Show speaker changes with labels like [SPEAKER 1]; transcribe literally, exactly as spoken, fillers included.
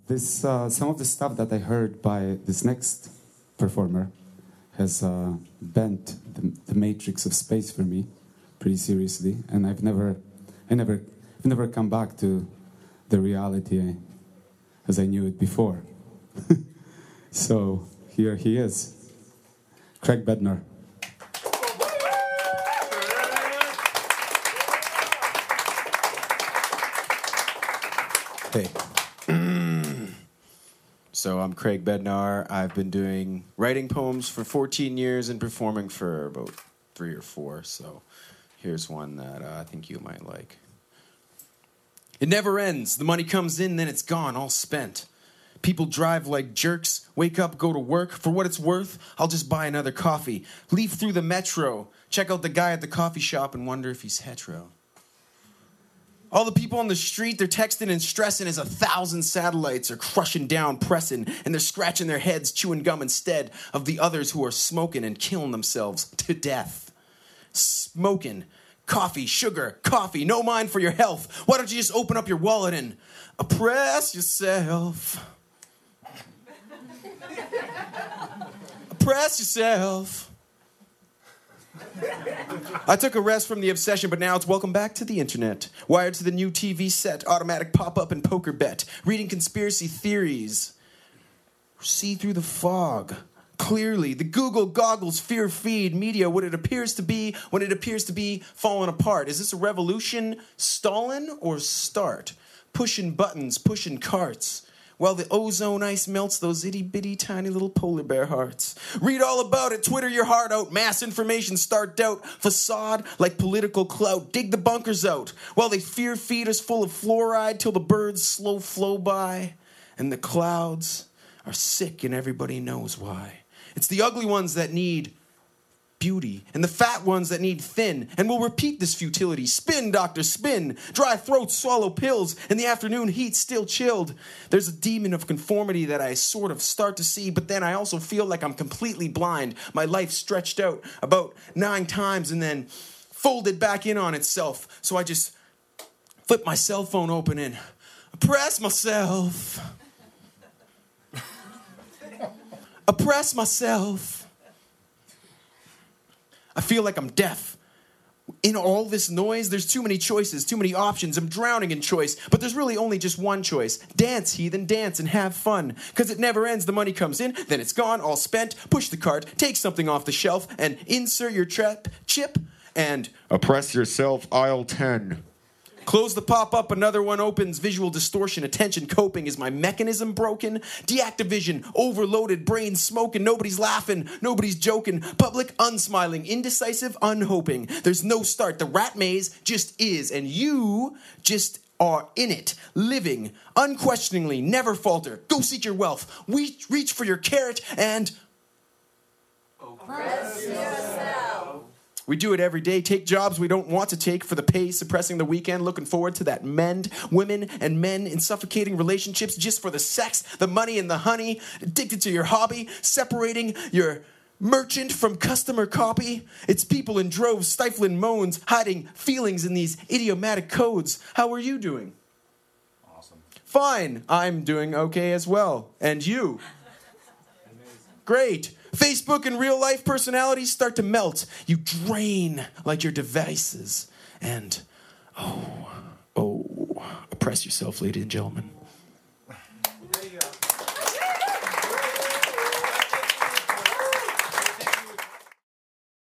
[SPEAKER 1] this uh, some of the stuff that I heard by this next performer has uh, bent the, the matrix of space for me pretty seriously, and I've never, I never, I've never come back to the reality as I knew it before. So here he is, Craig Bednar.
[SPEAKER 2] Hey. So I'm Craig Bednar. I've been doing writing poems for fourteen years and performing for about three or four. So here's one that uh, I think you might like. It never ends. The money comes in, then it's gone, all spent. People drive like jerks, wake up, go to work. For what it's worth, I'll just buy another coffee. Leaf through the metro, check out the guy at the coffee shop and wonder if he's hetero. All the people on the street, they're texting and stressing as a thousand satellites are crushing down, pressing, and they're scratching their heads, chewing gum instead of the others who are smoking and killing themselves to death. Smoking, coffee, sugar, coffee, no mind for your health. Why don't you just open up your wallet and oppress yourself? Oppress yourself. I took a rest from the obsession, but now it's welcome back to the internet. Wired to the new T V set, automatic pop-up and poker bet. Reading conspiracy theories. See through the fog. Clearly, the Google goggles fear feed media what it appears to be when it appears to be falling apart. Is this a revolution, Stalin, or start? Pushing buttons, pushing carts. While the ozone ice melts those itty-bitty tiny little polar bear hearts. Read all about it, Twitter your heart out, mass information start doubt, facade like political clout, dig the bunkers out, while they fear feed us full of fluoride till the birds slow flow by, and the clouds are sick and everybody knows why. It's the ugly ones that need beauty, and the fat ones that need thin, and we'll repeat this futility. Spin, doctor, spin. Dry throats, swallow pills. In the afternoon, heat still chilled. There's a demon of conformity that I sort of start to see, but then I also feel like I'm completely blind. My life stretched out about nine times and then folded back in on itself. So I just flip my cell phone open and oppress myself. Oppress myself. I feel like I'm deaf. In all this noise, there's too many choices, too many options. I'm drowning in choice, but there's really only just one choice. Dance, heathen, dance and have fun. Because it never ends. The money comes in, then it's gone, all spent. Push the cart, take something off the shelf, and insert your trap chip, and
[SPEAKER 3] oppress yourself, aisle ten.
[SPEAKER 2] Close the pop-up, another one opens. Visual distortion, attention coping. Is my mechanism broken? Deactivision, overloaded, brain smoking. Nobody's laughing, nobody's joking. Public unsmiling, indecisive, unhoping. There's no start. The rat maze just is, and you just are in it, living, unquestioningly, never falter. Go seek your wealth. We reach for your carrot and oppress yourself. We do it every day. Take jobs we don't want to take for the pay, suppressing the weekend, looking forward to that mend. Women and men in suffocating relationships just for the sex, the money and the honey. Addicted to your hobby, separating your merchant from customer copy. It's people in droves, stifling moans, hiding feelings in these idiomatic codes. How are you doing?
[SPEAKER 4] Awesome.
[SPEAKER 2] Fine. I'm doing okay as well. And you?
[SPEAKER 4] Amazing.
[SPEAKER 2] Great. Facebook and real life personalities start to melt. You drain like your devices. And, oh, oh, oppress yourself, ladies and gentlemen.